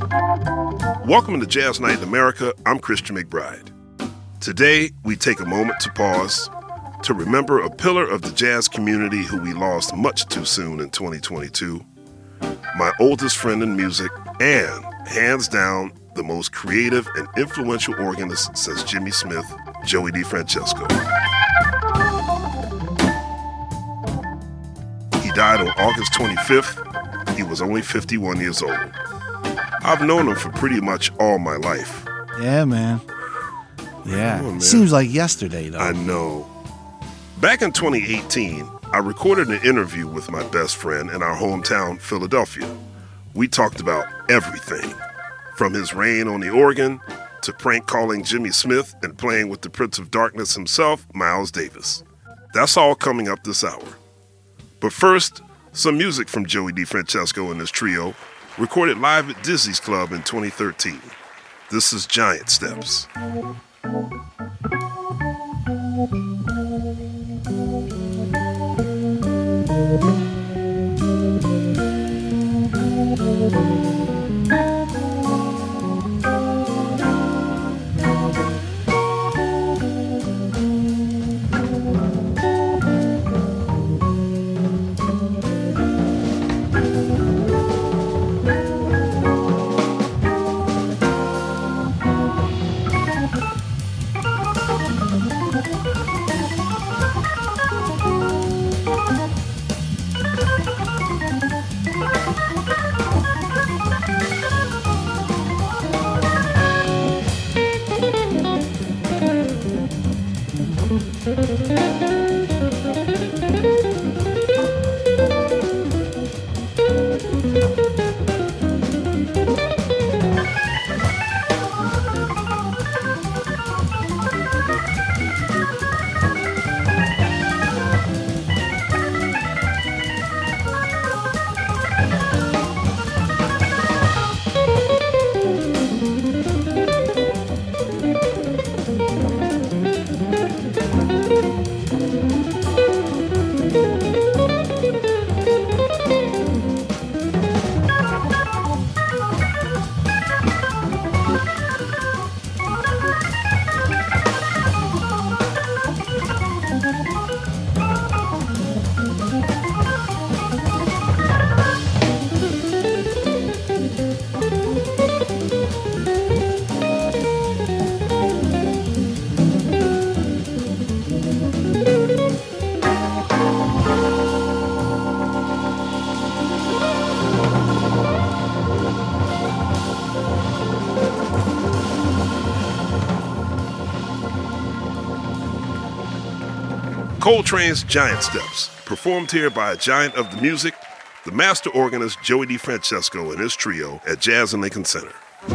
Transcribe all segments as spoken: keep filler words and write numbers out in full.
Welcome to Jazz Night in America. I'm Christian McBride. Today, we take a moment to pause to remember a pillar of the jazz community who we lost much too soon in twenty twenty-two. My oldest friend in music and, hands down, the most creative and influential organist since Jimmy Smith, Joey DeFrancesco. He died on August twenty-fifth. He was only fifty-one years old. I've known him for pretty much all my life. Yeah, man. Yeah. On, man. Seems like yesterday, though. I know. Back in twenty eighteen, I recorded an interview with my best friend in our hometown, Philadelphia. We talked about everything, from his reign on the organ to prank calling Jimmy Smith and playing with the Prince of Darkness himself, Miles Davis. That's all coming up this hour. But first, some music from Joey DeFrancesco and his trio, recorded live at Dizzy's Club in twenty thirteen. This is Giant Steps. Coltrane's Giant Steps, performed here by a giant of the music, the master organist Joey DeFrancesco and his trio at Jazz in Lincoln Center.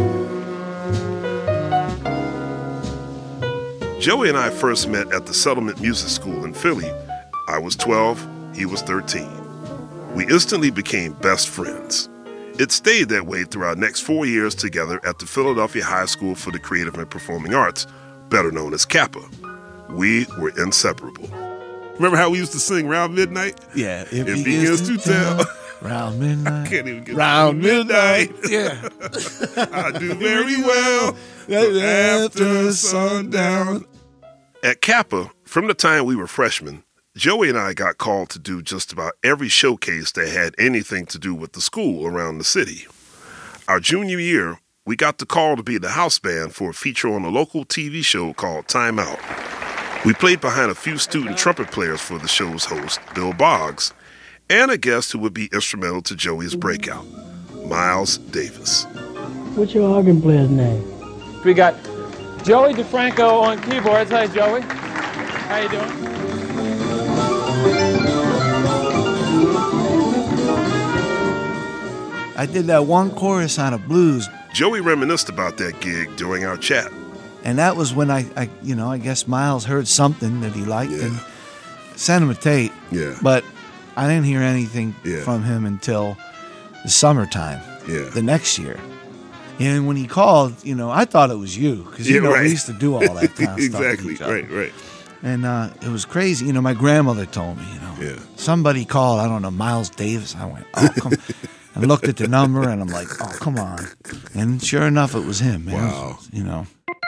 Joey and I first met at the Settlement Music School in Philly. I was twelve, he was thirteen. We instantly became best friends. It stayed that way through our next four years together at the Philadelphia High School for the Creative and Performing Arts, better known as Kappa. We were inseparable. Remember how we used to sing Round Midnight? Yeah. If It he begins gets to tell. Round midnight. I can't even get Round midnight. Yeah. I do very well after sundown. At Kappa, from the time we were freshmen, Joey and I got called to do just about every showcase that had anything to do with the school around the city. Our junior year, we got the call to be the house band for a feature on a local T V show called Time Out. We played behind a few student trumpet players for the show's host, Bill Boggs, and a guest who would be instrumental to Joey's breakout, Miles Davis. What's your organ player's name? We got Joey DeFranco on keyboards. Hi, Joey. How you doing? I did that one chorus on a blues. Joey reminisced about that gig during our chat. And that was when I, I, you know, I guess Miles heard something that he liked Yeah. and sent him a tape. Yeah. But I didn't hear anything Yeah. from him until the summertime, Yeah. the next year. And when he called, you know, I thought it was you because, you Yeah, know, right. we used to do all that kind of stuff. with Exactly. each other. Right, right. And uh, it was crazy. You know, my grandmother told me, you know, Yeah. somebody called, I don't know, Miles Davis. I went, oh, come I looked at the number and I'm like, oh, come on. And sure enough, it was him, man. Wow. You know.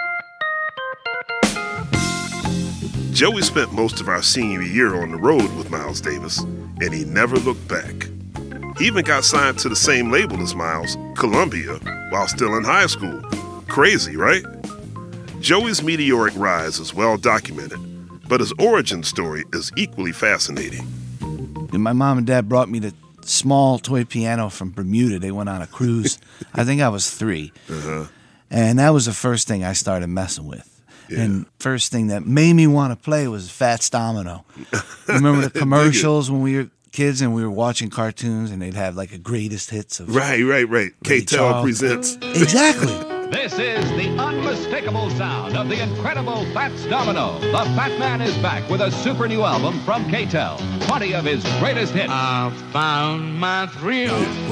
Joey spent most of our senior year on the road with Miles Davis, and he never looked back. He even got signed to the same label as Miles, Columbia, while still in high school. Crazy, right? Joey's meteoric rise is well documented, but his origin story is equally fascinating. And my mom and dad brought me the small toy piano from Bermuda. They went on a cruise. I think I was three. Uh-huh. And that was the first thing I started messing with. Yeah. And first thing that made me want to play was Fats Domino. You remember the commercials when we were kids and we were watching cartoons and they'd have like a greatest hits of Right, right, right. Ray K-Tel Charles. presents. Exactly. This is the unmistakable sound of the incredible Fats Domino. The Fat Man is back with a super new album from K-Tel. twenty of his greatest hits. I found my thrill.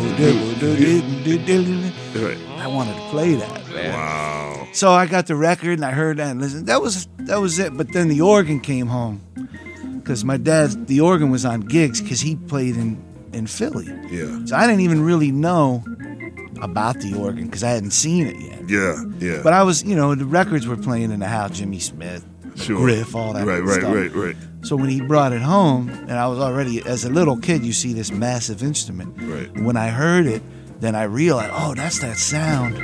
Right. I wanted to play that. Wow. So I got the record and I heard that and listened. That was that was it. But then the organ came home because my dad, the organ was on gigs because he played in, in Philly. Yeah. So I didn't even really know about the organ because I hadn't seen it yet. Yeah, yeah. But I was, you know, the records were playing in the house, Jimmy Smith, Sure. Griff, all that Right, right, stuff. right, right. So when he brought it home, and I was already, as a little kid, you see this massive instrument. Right. When I heard it, then I realized, oh, that's that sound.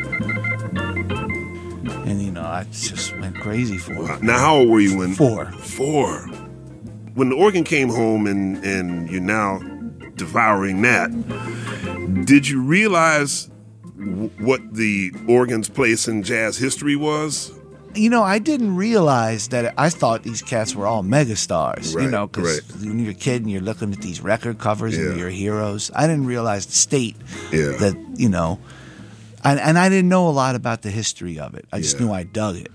And, you know, I just went crazy for it. Now, how old were you when? Four. Four. When the organ came home and, and you're now devouring that, did you realize w- what the organ's place in jazz history was? You know, I didn't realize that. I thought these cats were all megastars, Right, you know, because right. when you're a kid and you're looking at these record covers Yeah. and you're heroes. I didn't realize the state Yeah. that, you know, and, and I didn't know a lot about the history of it. I just Yeah. knew I dug it.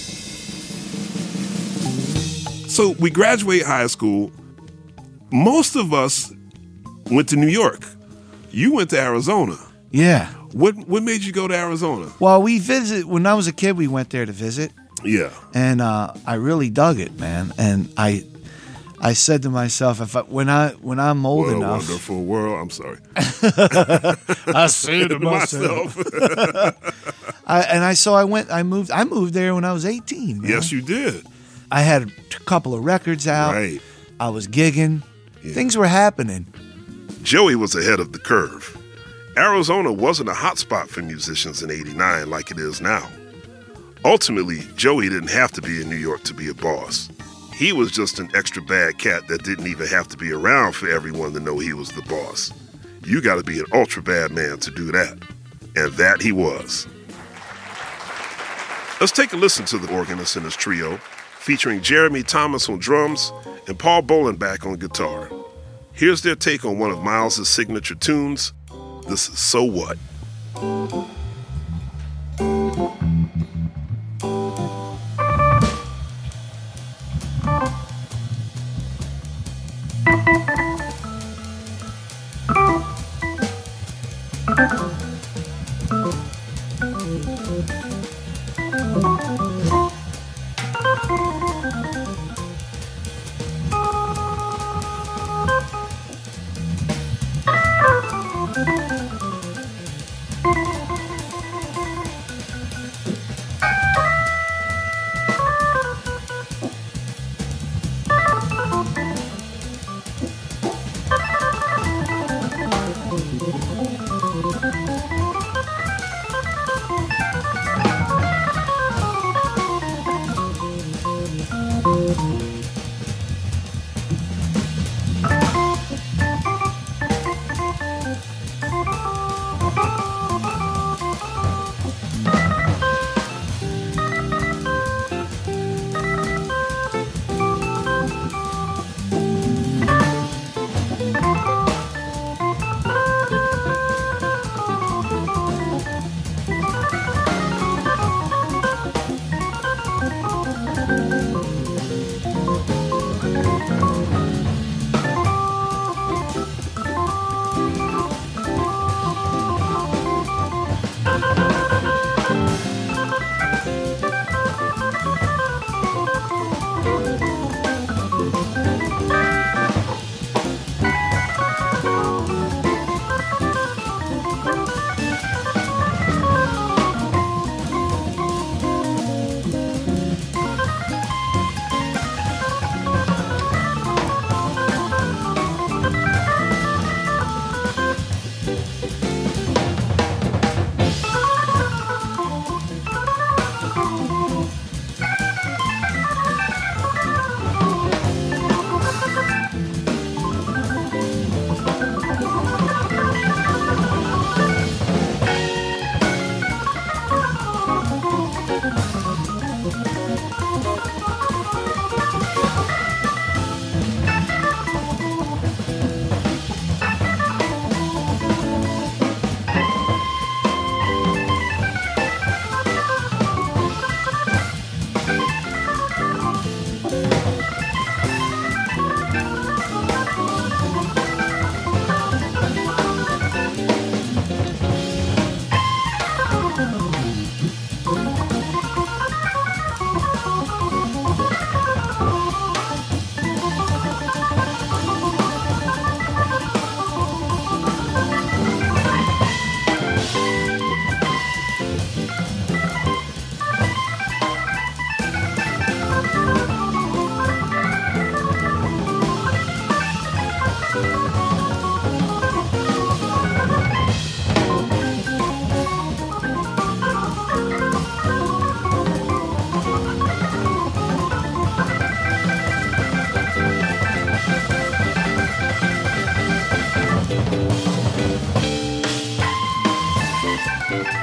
So we graduate high school. Most of us went to New York. You went to Arizona. Yeah. What what made you go to Arizona? Well, we visit when I was a kid. We went there to visit, Yeah. and uh, I really dug it, man. And I, I said to myself, if I, when I when I'm old What a enough, wonderful world. I'm sorry. I say to myself, I, and I so I went. I moved. I moved there when I was eighteen. Man. Yes, you did. I had a couple of records out. Right. I was gigging. Yeah. Things were happening. Joey was ahead of the curve. Arizona wasn't a hotspot for musicians in eighty-nine like it is now. Ultimately, Joey didn't have to be in New York to be a boss. He was just an extra bad cat that didn't even have to be around for everyone to know he was the boss. You got to be an ultra bad man to do that. And that he was. Let's take a listen to the organist in his trio, featuring Jeremy Thomas on drums and Paul Bolenbach on guitar. Here's their take on one of Miles' signature tunes, This Is So What.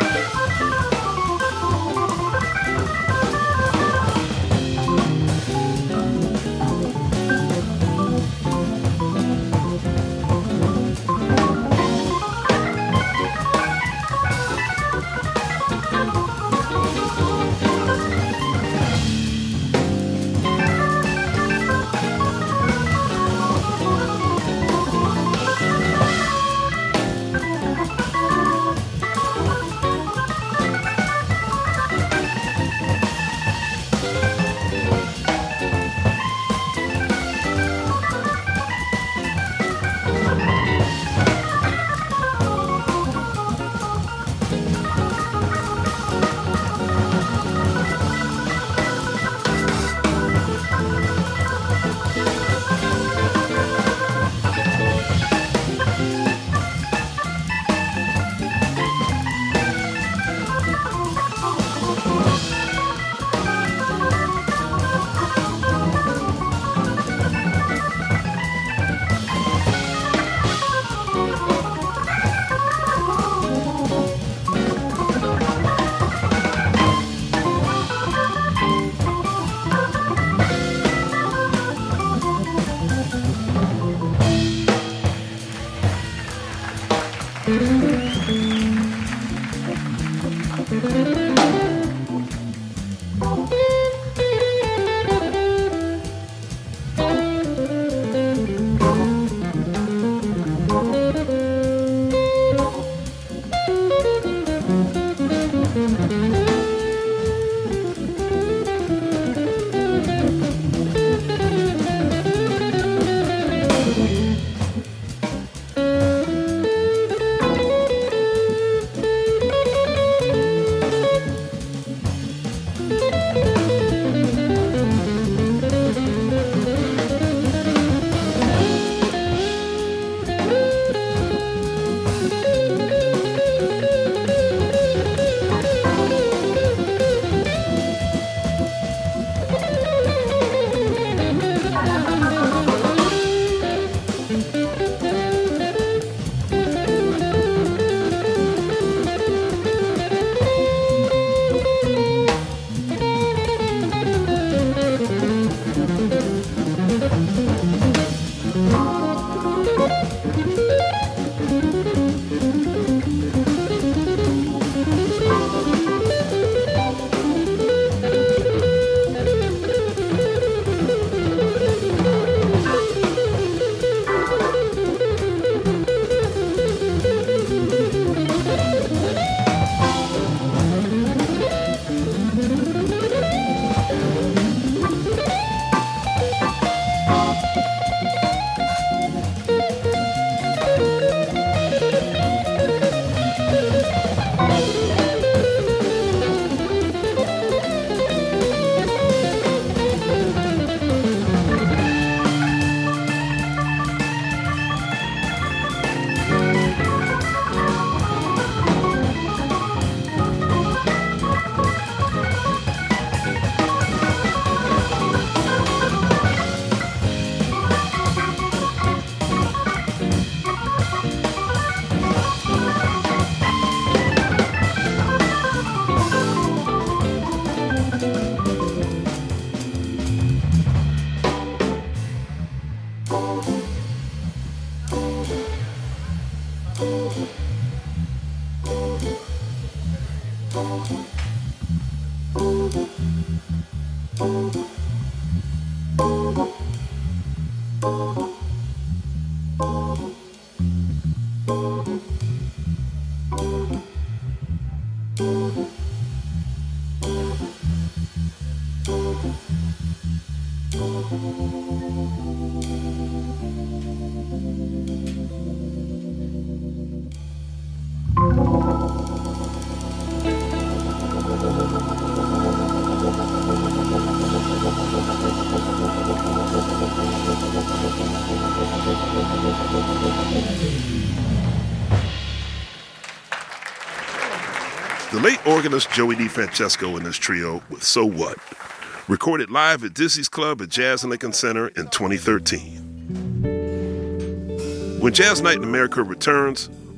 The late organist Joey DeFrancesco and his trio with So What, recorded live at Dizzy's Club at Jazz and Lincoln Center in twenty thirteen. When Jazz Night in America returns,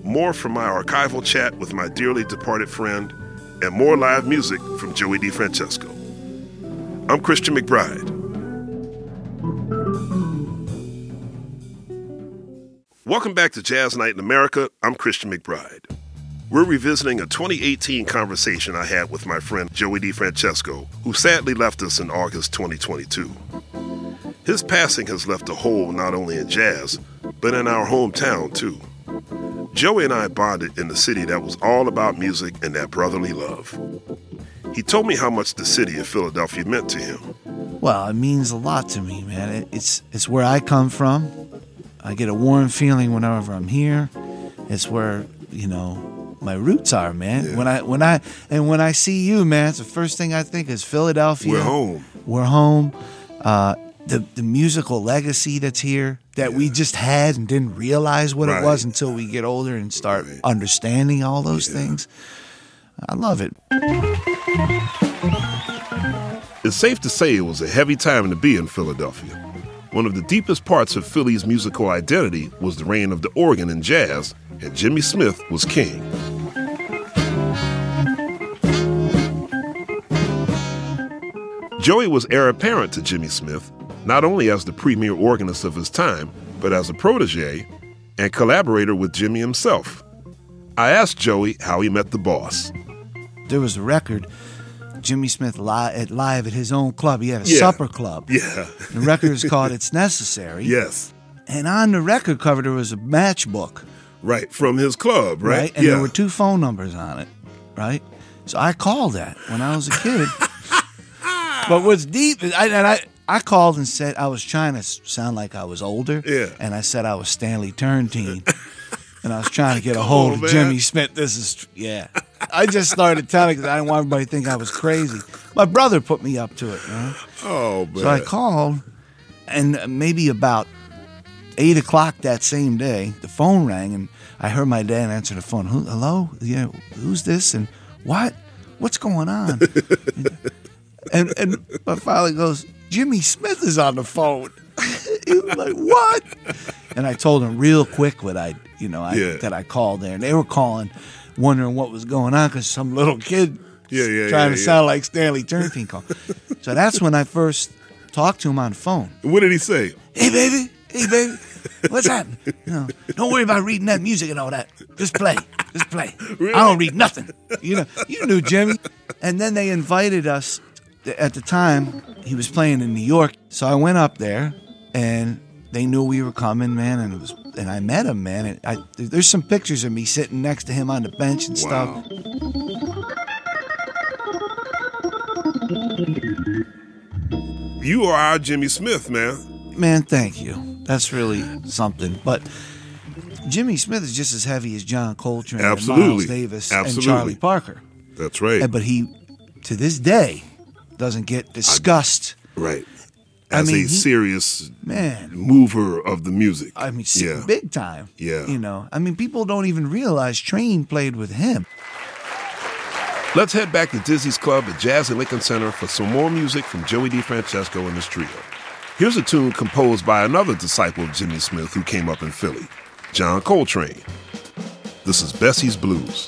more from my archival chat with my dearly departed friend, and more live music from Joey DeFrancesco. I'm Christian McBride. Welcome back to Jazz Night in America. I'm Christian McBride. We're revisiting a twenty eighteen conversation I had with my friend Joey DeFrancesco, who sadly left us in August twenty twenty-two. His passing has left a hole not only in jazz, but in our hometown too. Joey and I bonded in the city that was all about music and that brotherly love. He told me how much the city of Philadelphia meant to him. Well, it means a lot to me, man. It, it's it's where I come from. I get a warm feeling whenever I'm here. It's where, you know, my roots are, man. Yeah. When I when I and when I see you, man, it's the first thing I think is Philadelphia. We're home. We're home. Uh, the the musical legacy that's here that yeah. we just had and didn't realize what right. it was until we get older and start right. understanding all those yeah. things. I love it. It's safe to say it was a heavy time to be in Philadelphia. One of the deepest parts of Philly's musical identity was the reign of the organ in jazz, and Jimmy Smith was king. Joey was heir apparent to Jimmy Smith, not only as the premier organist of his time, but as a protege and collaborator with Jimmy himself. I asked Joey how he met the boss. There was a record, Jimmy Smith li- at live at his own club. He had a yeah. supper club. Yeah. The record is called It's Necessary. Yes. And on the record cover, there was a matchbook. Right, from his club, right? Right, and yeah. there were two phone numbers on it, right? So I called that when I was a kid. But what's deep is, I, and I, I called and said I was trying to sound like I was older. Yeah. And I said I was Stanley Turrentine. And I was trying to get a hold on, of man. Jimmy Smith. This is, yeah. I just started telling because I didn't want everybody to think I was crazy. My brother put me up to it, man. Oh, man. So I called, and maybe about eight o'clock that same day, the phone rang, and I heard my dad answer the phone. Who, hello? Yeah, who's this? And what? What's going on? and and my father goes, Jimmy Smith is on the phone. He was like, what? And I told him real quick what I, you know, I, yeah. that I called there. And they were calling, wondering what was going on because some little kid yeah, yeah, trying yeah, to yeah. sound like Stanley Turntine called. So that's when I first talked to him on the phone. What did he say? Hey, baby. Hey, baby. What's happening? You know, don't worry about reading that music and all that. Just play. Just play. Really? I don't read nothing. You know, you knew Jimmy. And then they invited us. At the time, he was playing in New York. So I went up there, and they knew we were coming, man. And it was, and I met him, man. And I, there's some pictures of me sitting next to him on the bench and Wow. stuff. You are our Jimmy Smith, man. Man, thank you. That's really something. But Jimmy Smith is just as heavy as John Coltrane, Absolutely. and Miles Davis, Absolutely. and Charlie Parker. That's right. And, but he, to this day, doesn't get discussed. Right. I As mean, a he- serious Man, mover of the music. I mean, yeah. big time. Yeah. You know, I mean, people don't even realize Train played with him. Let's head back to Dizzy's Club at Jazz at Lincoln Center for some more music from Joey DeFrancesco and his trio. Here's a tune composed by another disciple of Jimmy Smith who came up in Philly, John Coltrane. This is Bessie's Blues.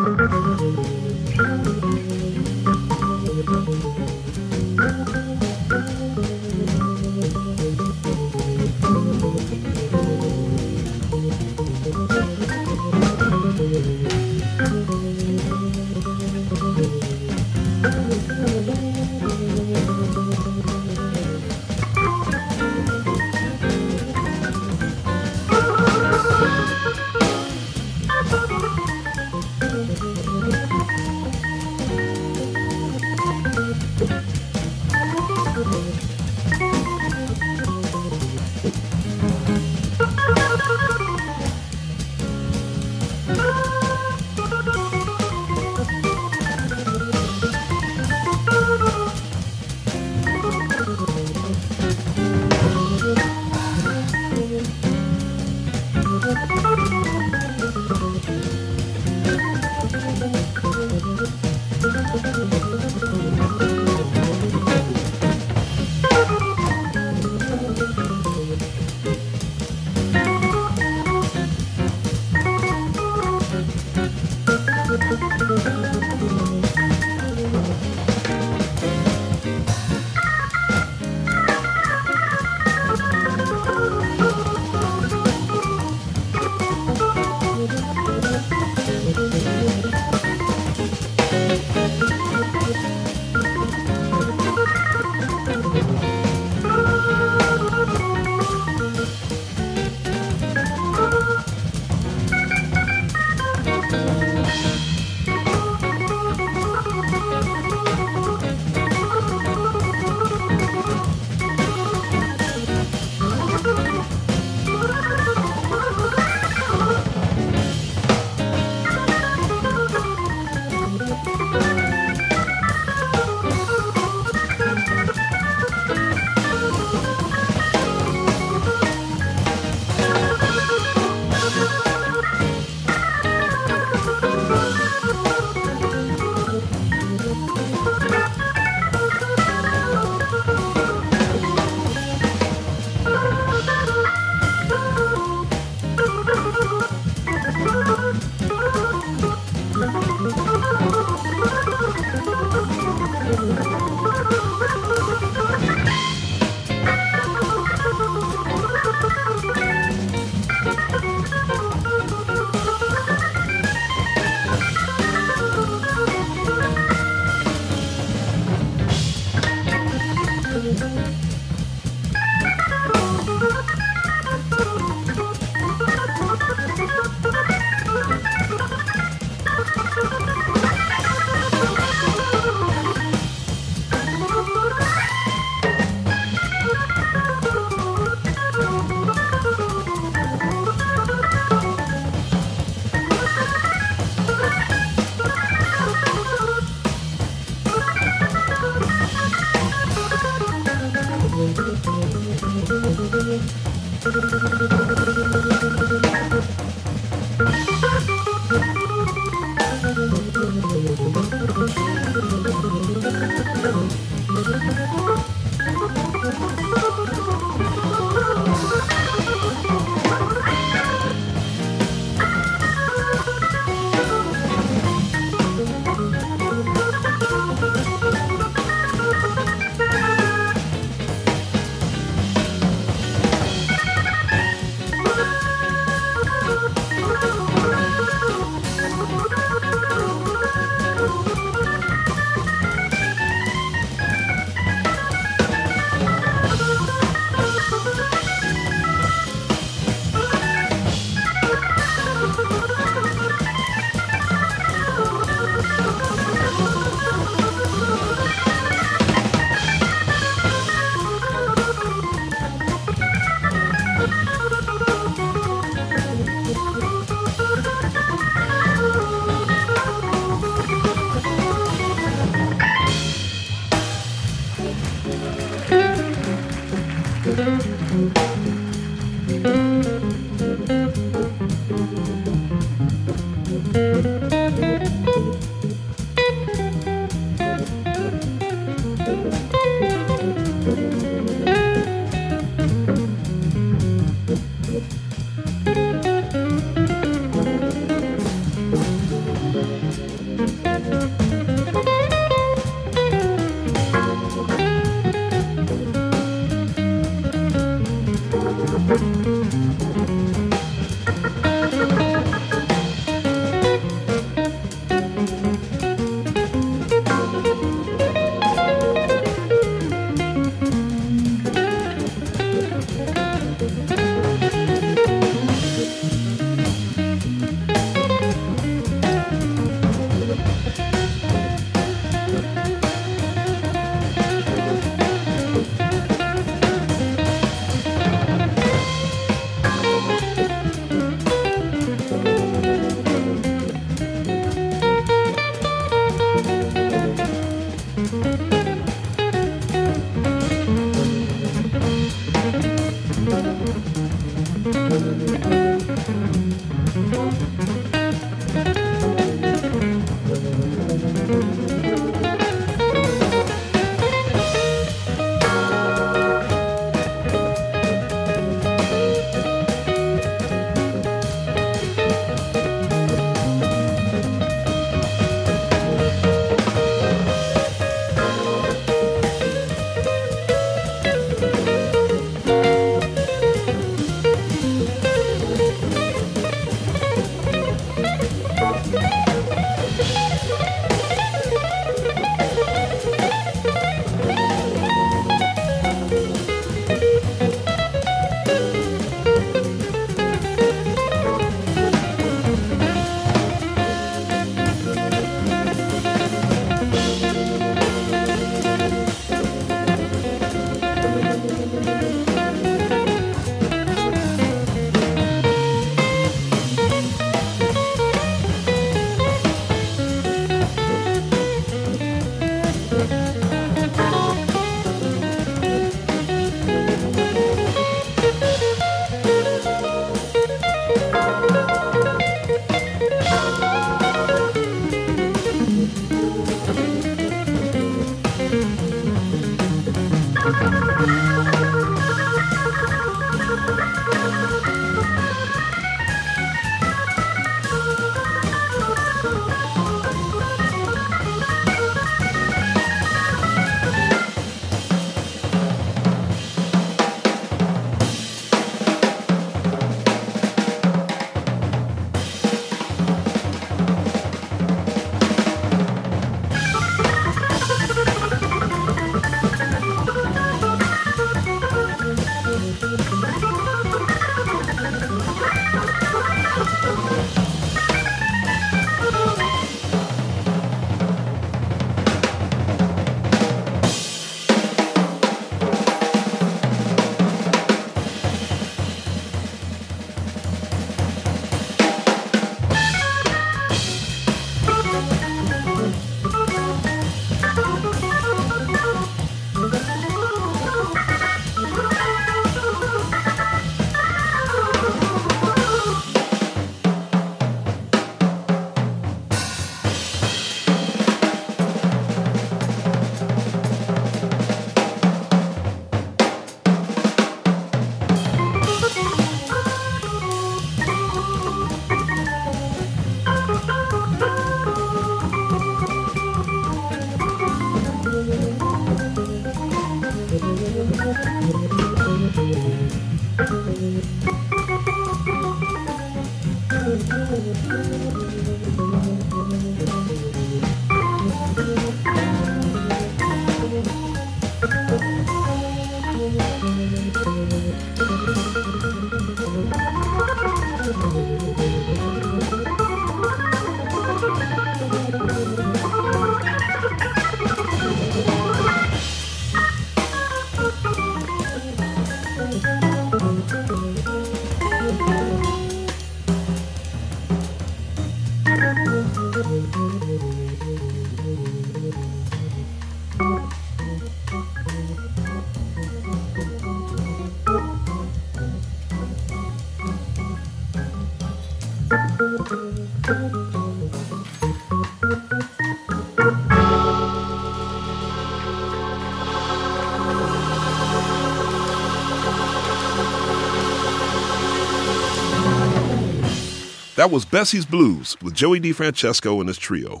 That was Bessie's Blues with Joey DeFrancesco and his trio.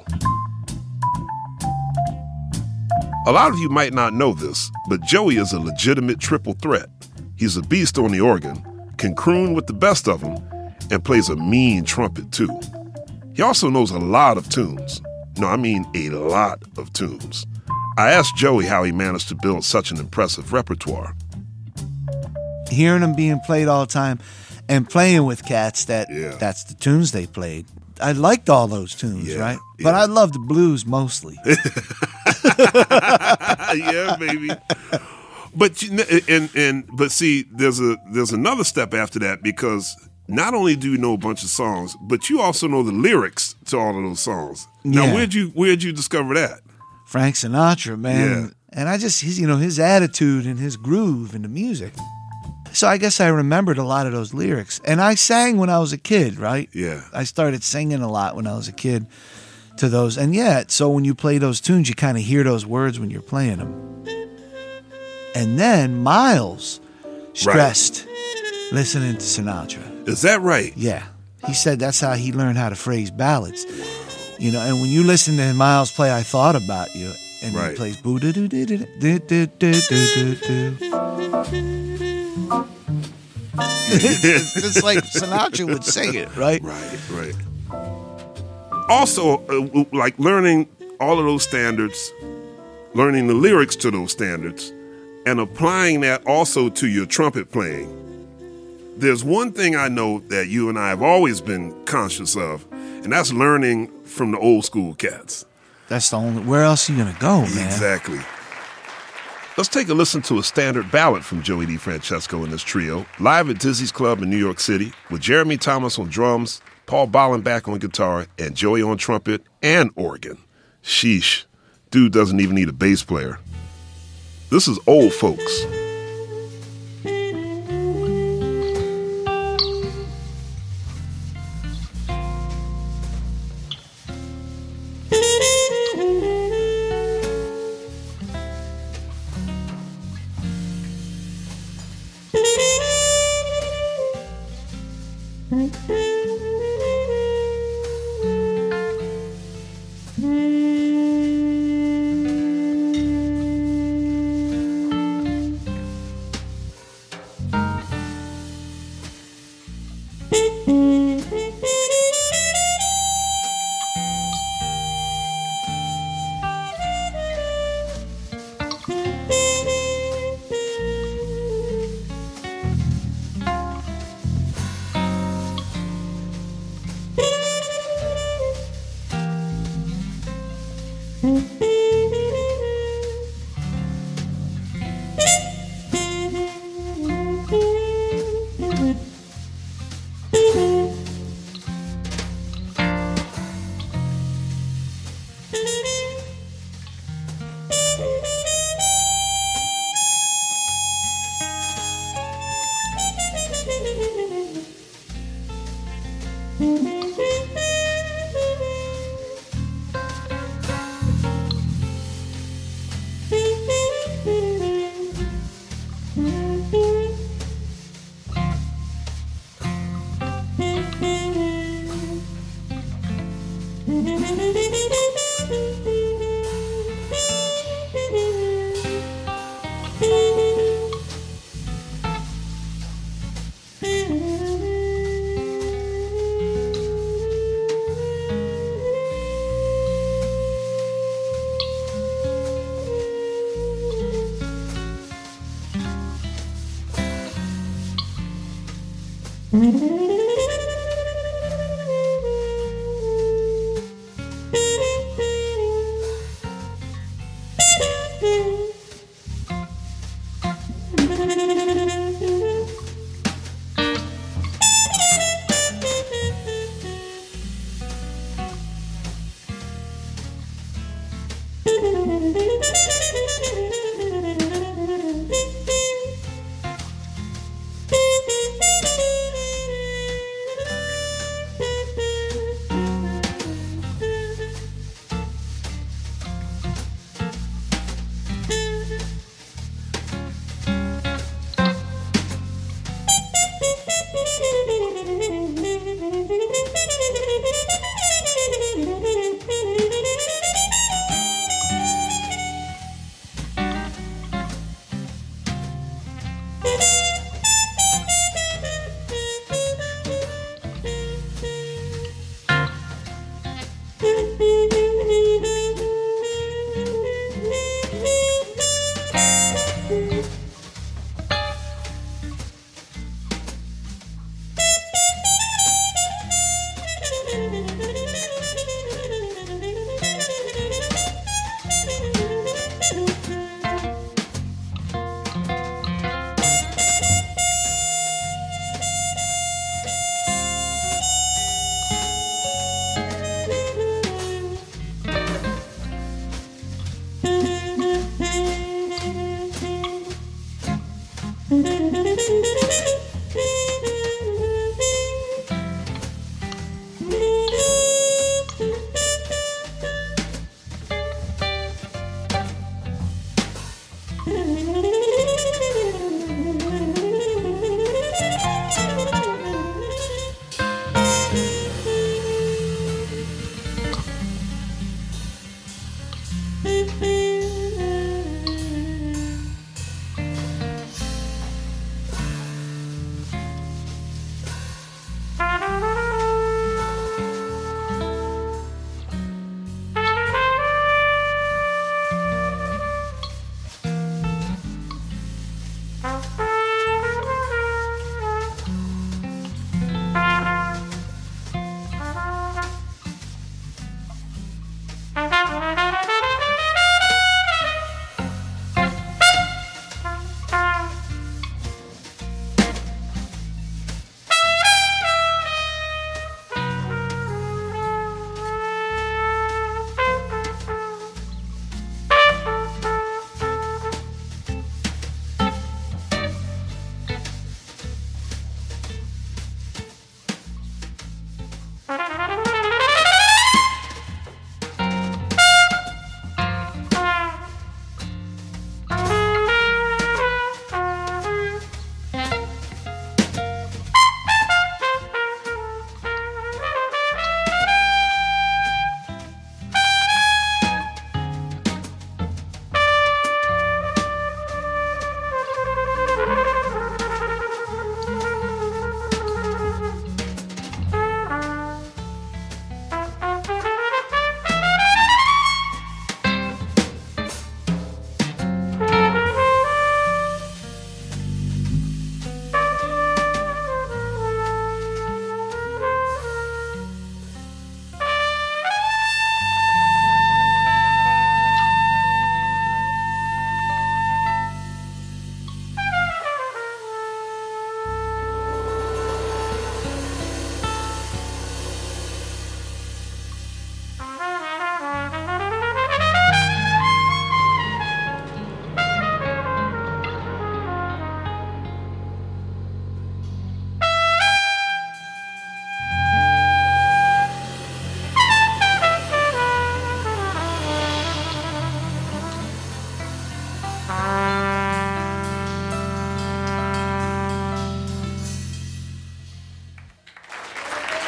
A lot of you might not know this, but Joey is a legitimate triple threat. He's a beast on the organ, can croon with the best of them, and plays a mean trumpet too. He also knows a lot of tunes. No, I mean a lot of tunes. I asked Joey how he managed to build such an impressive repertoire. Hearing them being played all the time and playing with cats that Yeah. that's the tunes they played. I liked all those tunes, Yeah, right? But yeah. I loved the blues mostly. Yeah, baby. But you kn- and and but see, there's a there's another step after that, because not only do you know a bunch of songs, but you also know the lyrics to all of those songs. Now, Yeah. where'd you where'd you discover that? Frank Sinatra, man. Yeah. And I just, his, you know, his attitude and his groove and the music. So I guess I remembered a lot of those lyrics. And I sang when I was a kid, right? Yeah. I started singing a lot when I was a kid to those. And yeah, so when you play those tunes, you kind of hear those words when you're playing them. And then Miles stressed listening to Sinatra. Is that right? Yeah. He said that's how he learned how to phrase ballads. You know, and when you listen to Miles play I Thought About You, and Right. he plays boo doo doo doo doo doo doo doo doo. It's just like Sinatra would sing it, right? Right, right. Also, uh, like learning all of those standards, learning the lyrics to those standards, and applying that also to your trumpet playing. There's one thing I know that you and I have always been conscious of, and that's learning from the old school cats. That's the only. Where else are you gonna go, man? Exactly. Let's take a listen to a standard ballad from Joey DeFrancesco and his trio, live at Dizzy's Club in New York City, with Jeremy Thomas on drums, Paul Bollenbach on guitar, and Joey on trumpet and organ. Sheesh, dude doesn't even need a bass player. This is Old Folks.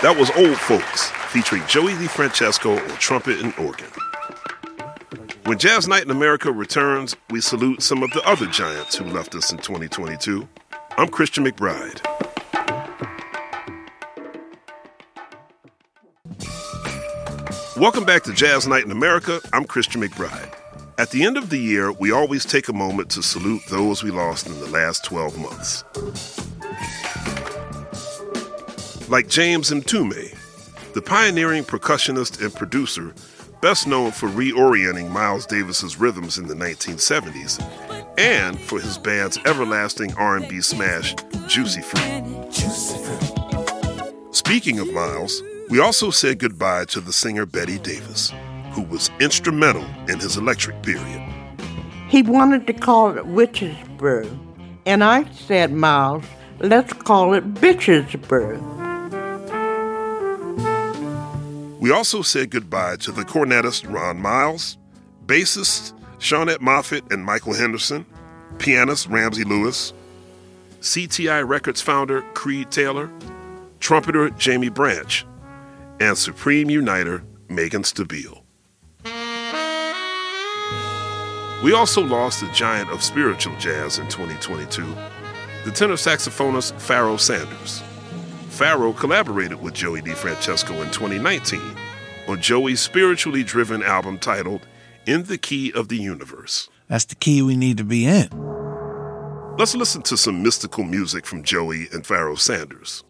That was Old Folks, featuring Joey DeFrancesco on trumpet and organ. When Jazz Night in America returns, we salute some of the other giants who left us in twenty twenty-two. I'm Christian McBride. Welcome back to Jazz Night in America. I'm Christian McBride. At the end of the year, we always take a moment to salute those we lost in the last twelve months. Like James Mtume, the pioneering percussionist and producer, best known for reorienting Miles Davis's rhythms in the nineteen seventies, and for his band's everlasting R and B smash, Juicy Fruit. Speaking of Miles, we also said goodbye to the singer Betty Davis, who was instrumental in his electric period. He wanted to call it Witch's Brew, and I said, Miles, let's call it Bitch's Brew. We also said goodbye to the cornetist Ron Miles, bassists Shawnette Moffett and Michael Henderson, pianist Ramsey Lewis, C T I Records founder Creed Taylor, trumpeter Jamie Branch, and Supreme Uniter Megan Stabile. We also lost a giant of spiritual jazz in twenty twenty-two, the tenor saxophonist Pharoah Sanders. Pharoah collaborated with Joey DeFrancesco in twenty nineteen on Joey's spiritually driven album titled In the Key of the Universe. That's the key we need to be in. Let's listen to some mystical music from Joey and Pharoah Sanders.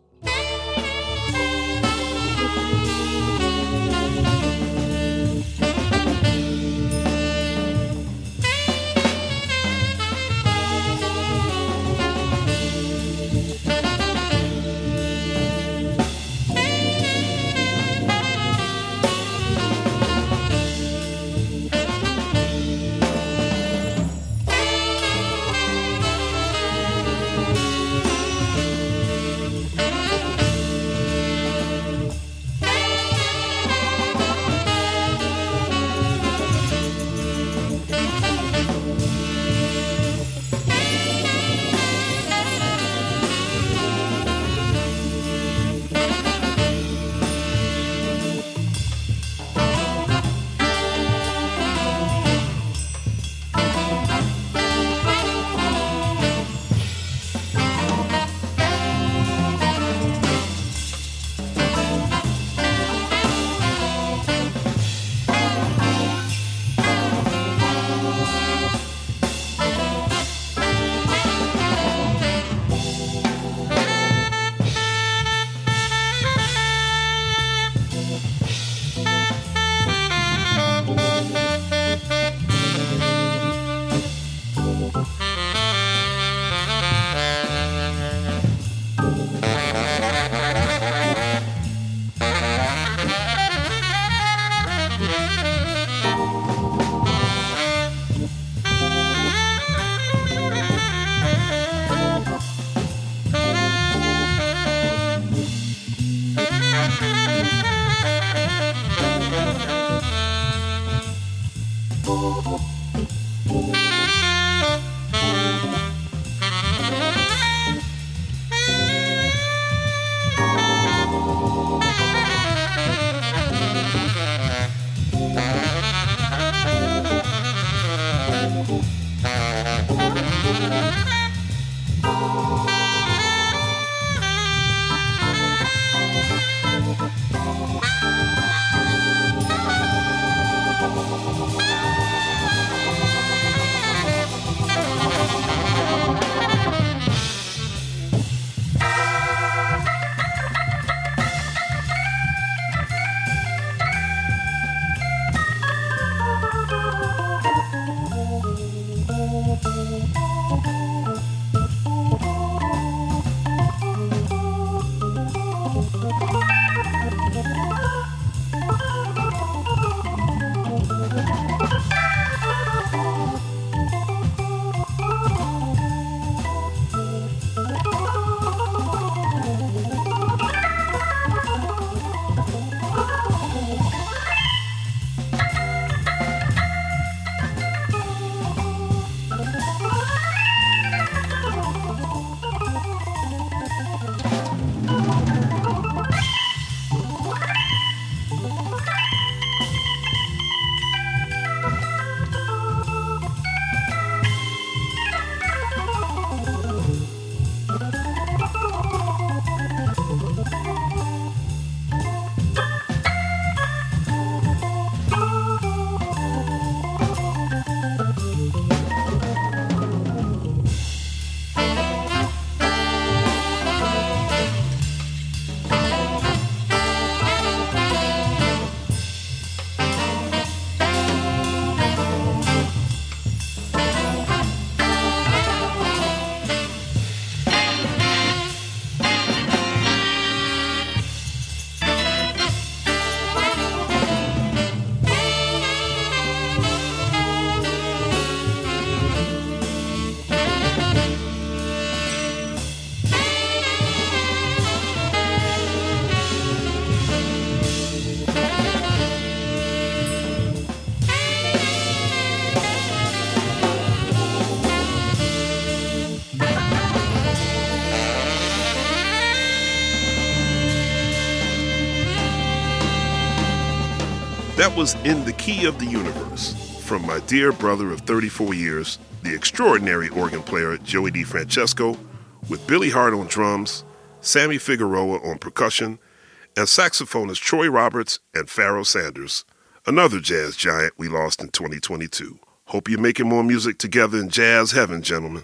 that was In the Key of the Universe from my dear brother of thirty-four years, the extraordinary organ player Joey DeFrancesco, with Billy Hart on drums, Sammy Figueroa on percussion, and saxophonist Troy Roberts and Pharoah Sanders, another jazz giant we lost in twenty twenty-two. Hope you're making more music together in jazz heaven, gentlemen.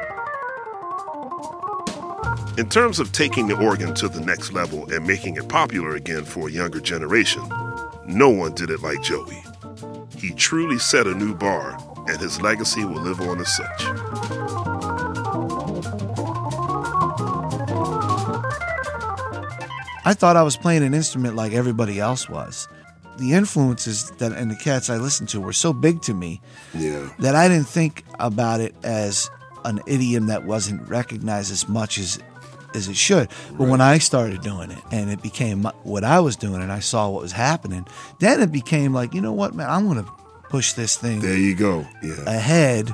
In terms of taking the organ to the next level and making it popular again for a younger generation, no one did it like Joey. He truly set a new bar, and his legacy will live on as such. I thought I was playing an instrument like everybody else was. The influences that and the cats I listened to were so big to me Yeah. that I didn't think about it as an idiom that wasn't recognized as much as as it should. But when I started doing it and it became what I was doing and I saw what was happening, then it became like, you know what, man, I'm going to push this thing There you go. Yeah. ahead.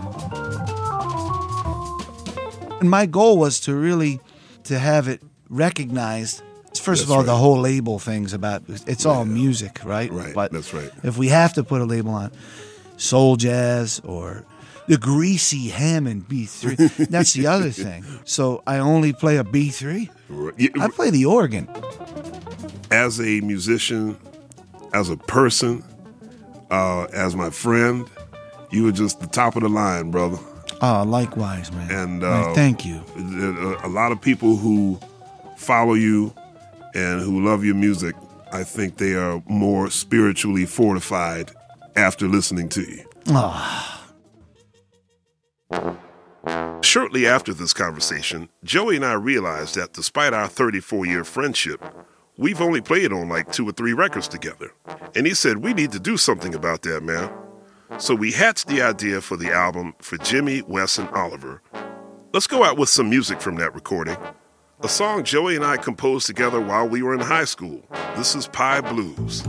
And my goal was to really to have it recognized. First That's of all, right. the whole label thing's about it's all music, right? Right, But that's right. if we have to put a label on soul jazz or the greasy Hammond B three, that's the other thing. So I only play a B three. Yeah, I play the organ. as a musician, as a person, uh, as my friend, you were just the top of the line, brother. Oh, likewise, man. And Man, uh, thank you. A, a lot of people who follow you and who love your music, I think they are more spiritually fortified after listening to you. Oh, Shortly after this conversation, Joey and I realized that despite our thirty-four-year friendship, we've only played on like two or three records together. And he said, we need to do something about that, man. So we hatched the idea for the album For Jimmy, Wes, and Oliver. Let's go out with some music from that recording. A song Joey and I composed together while we were in high school. This is Pie Blues.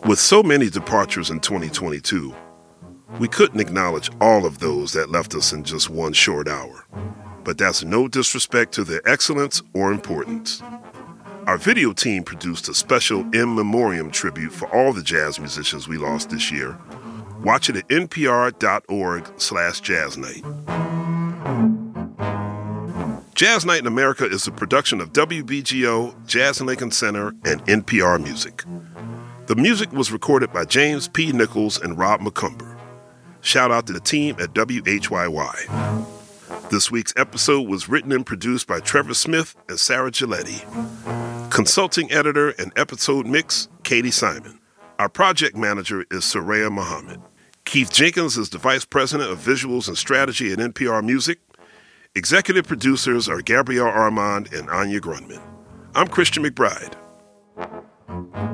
With so many departures in twenty twenty-two, we couldn't acknowledge all of those that left us in just one short hour. But that's no disrespect to their excellence or importance. Our video team produced a special in memoriam tribute for all the jazz musicians we lost this year. Watch it at npr.org slash jazz night. Jazz Night in America is a production of W B G O, Jazz and Lincoln Center, and N P R Music. The music was recorded by James P. Nichols and Rob McCumber. Shout out to the team at W H Y Y. This week's episode was written and produced by Trevor Smith and Sarah Giletti. Consulting editor and episode mix, Katie Simon. Our project manager is Soraya Muhammad. Keith Jenkins is the vice president of visuals and strategy at N P R Music. Executive producers are Gabrielle Armand and Anya Grundman. I'm Christian McBride.